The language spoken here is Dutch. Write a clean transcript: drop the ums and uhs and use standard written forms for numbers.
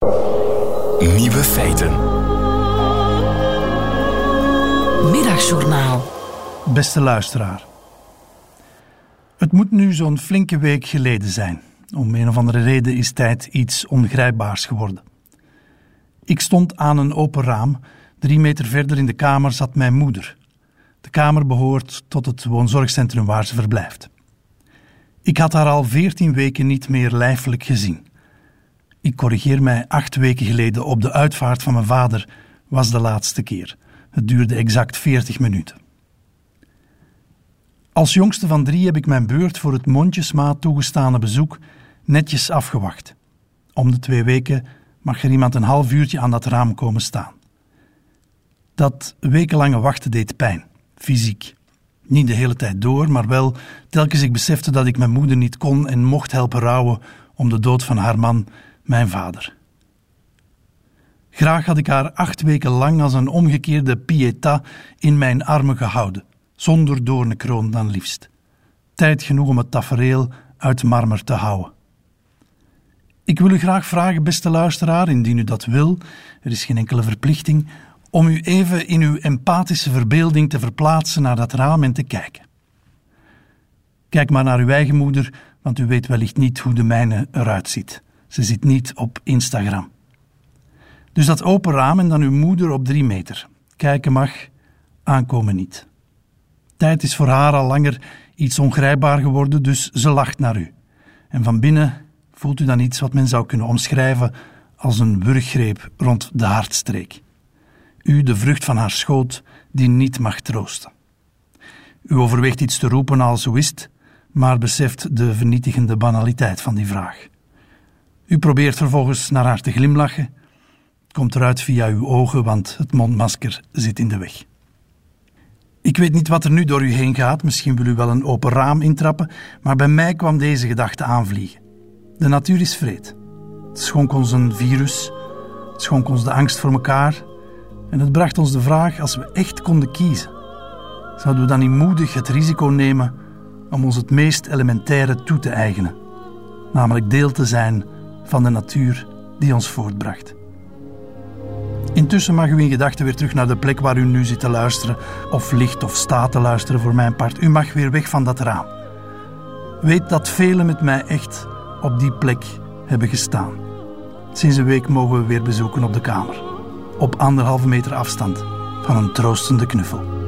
Nieuwe feiten. Middagjournaal. Beste luisteraar. Het moet nu zo'n flinke week geleden zijn. Om een of andere reden is tijd iets ongrijpbaars geworden. Ik stond aan een open raam. 3 meter verder in de kamer zat mijn moeder. De kamer behoort tot het woonzorgcentrum waar ze verblijft. Ik had haar al 14 weken niet meer lijfelijk gezien. Ik corrigeer mij, 8 weken geleden op de uitvaart van mijn vader was de laatste keer. Het duurde exact 40 minuten. Als jongste van 3 heb ik mijn beurt voor het mondjesmaat toegestane bezoek netjes afgewacht. Om de 2 weken mag er iemand een half uurtje aan dat raam komen staan. Dat wekenlange wachten deed pijn, fysiek. Niet de hele tijd door, maar wel telkens ik besefte dat ik mijn moeder niet kon en mocht helpen rouwen om de dood van haar man, mijn vader. Graag had ik haar 8 weken lang als een omgekeerde Pietà in mijn armen gehouden, zonder doornenkroon dan liefst. Tijd genoeg om het tafereel uit marmer te houden. Ik wil u graag vragen, beste luisteraar, indien u dat wil, er is geen enkele verplichting, om u even in uw empathische verbeelding te verplaatsen naar dat raam en te kijken. Kijk maar naar uw eigen moeder, want u weet wellicht niet hoe de mijne eruit ziet. Ze zit niet op Instagram. Dus dat open raam en dan uw moeder op 3 meter. Kijken mag, aankomen niet. Tijd is voor haar al langer iets ongrijpbaar geworden, dus ze lacht naar u. En van binnen voelt u dan iets wat men zou kunnen omschrijven als een wurggreep rond de hartstreek. U de vrucht van haar schoot die niet mag troosten. U overweegt iets te roepen als hoe is het, maar beseft de vernietigende banaliteit van die vraag. U probeert vervolgens naar haar te glimlachen. Het komt eruit via uw ogen, want het mondmasker zit in de weg. Ik weet niet wat er nu door u heen gaat, misschien wil u wel een open raam intrappen, maar bij mij kwam deze gedachte aanvliegen. De natuur is wreed. Het schonk ons een virus, het schonk ons de angst voor elkaar en het bracht ons de vraag, als we echt konden kiezen, zouden we dan niet moedig het risico nemen om ons het meest elementaire toe te eigenen, namelijk deel te zijn van de natuur die ons voortbracht. Intussen mag u in gedachten weer terug naar de plek waar u nu zit te luisteren, of ligt of staat te luisteren voor mijn part. U mag weer weg van dat raam. Weet dat velen met mij echt op die plek hebben gestaan. Sinds een week mogen we weer bezoeken op de kamer. Op 1,5 meter afstand van een troostende knuffel.